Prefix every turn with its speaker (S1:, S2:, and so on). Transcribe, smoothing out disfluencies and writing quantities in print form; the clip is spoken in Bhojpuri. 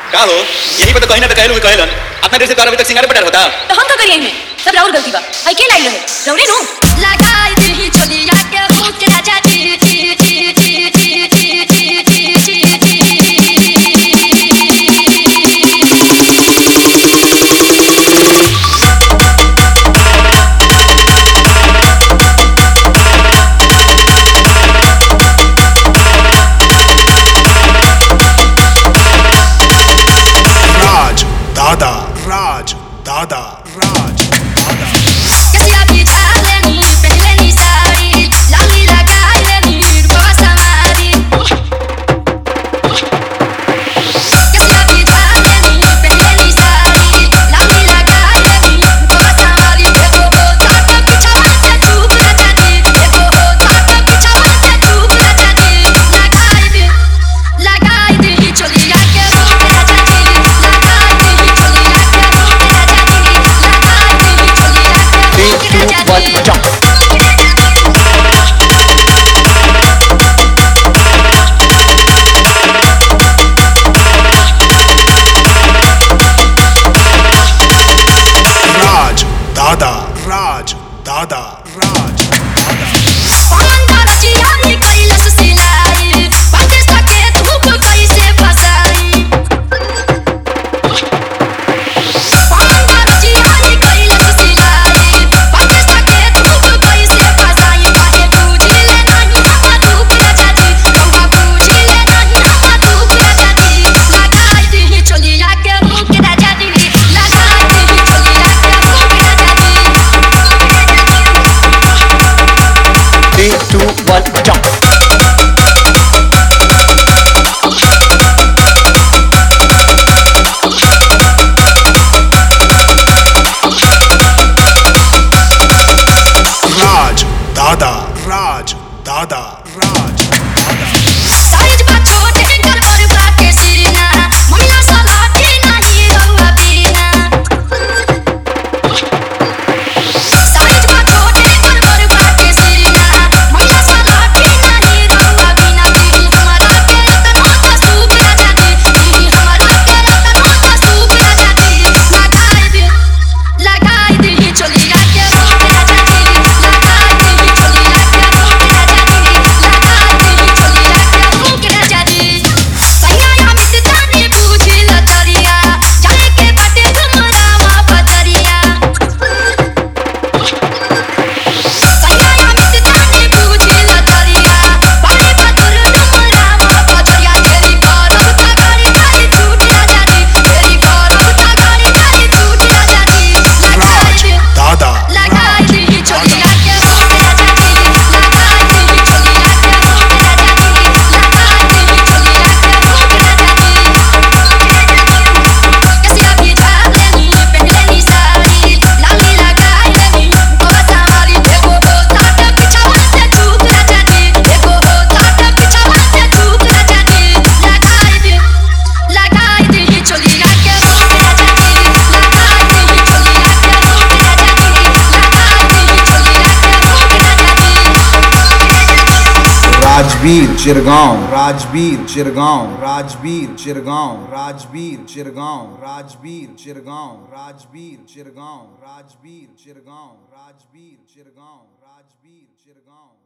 S1: का हो यही पे तो कहीं ना तो कहलू कहलन अपना देश से तोरा अभी तक सिंगारे पटार होता
S2: तो हम का करिए में सब राउर गलती बा आई के लाई रहे रौरे नु लगाई दी चलिया के मुंह के राजा जी
S3: दादा राज
S2: कसिया बिछा लेनी पहले नी साड़ी लाली लगाई लेनी रूपवा सवारी कसिया बिछा लेनी पहले नी साड़ी लाली लगाई लेनी रूपवा सवारी देखो ताक पिछवा से चुप राजा जी देखो ताक पिछवा से चुप राजा जी लगाई दी चलिया के मुंह राजा जी लगाई दी चलिया के
S4: What jump?
S3: राज दादा राज दादा राज
S2: पान बरचिया नी कैलस सिलाई बातें सके धूप कैसे फसाई पान बरचिया नी कैलस सिलाई बातें सके धूप कैसे फसाई काहे पूछले नहीं हम धूप राजा जी कौवा पूछले नहीं हम धूप राजा जी लगाई दी चलिया के मुंह के राजा जी लगाई दी चलिया के मुंह के राजा जी
S4: 3, 2, 1, jump!
S3: राज दादा राज दादा राज
S2: साइज बा छोटे गलबर बाटे सीना महिला सलाटी नहीं रहुआ बिना साइज बा छोटे गलबर बाटे सीना महिला सलाटी नहीं रहुआ बिना दिल हमारा के रतनों का सूप राजा जी दिल हमारा के रतनों का सूप राजा जी लगाई दी चलिया के मुंह राजा जी लगाई दी चलिया के मुंह राजा जी लगाई दी चलिया के मुंह राजा जी सैया अमित जाने पूछी लतरिया जाए के बाटे तुमरावा पतरिया सैया अमित जाने पूछी लतरिया बाड़े पतर तुमरावा पतरिया तेरी करब ता गाड़ी गाड़ी छूट राजा जी तेरी करब ता गाड़ी गाड़ी छूट राजा जी
S3: राज दादा
S2: लगाई दी चलिया के मुंह राजा जी लगाई दी चलिया के मुंह राजा जी लगाई दी चलिया के मुंह राजा जी कसिया बिछा लेनी पहले नी साड़ी लाली लगाई लेनी रूपवा सवारी देखो ताक पिछवा से चुप राजा जी देखो ताक पिछवा से चुप राजा जी लगाई दी चलिया के मुंह राजा जी लगाई दी चलिया के मुंह राजा जी लगाई दी चलिया के मुंह राजा जी
S5: राजवीर चिरगांव राजवीर चिरगांव राजवीर चिरगांव राजवीर चिरगांव राजवीर चिरगांव राजवीर चिरगांव राजवीर चिरगांव राजवीर चिरगांव राजवीर चिरगांव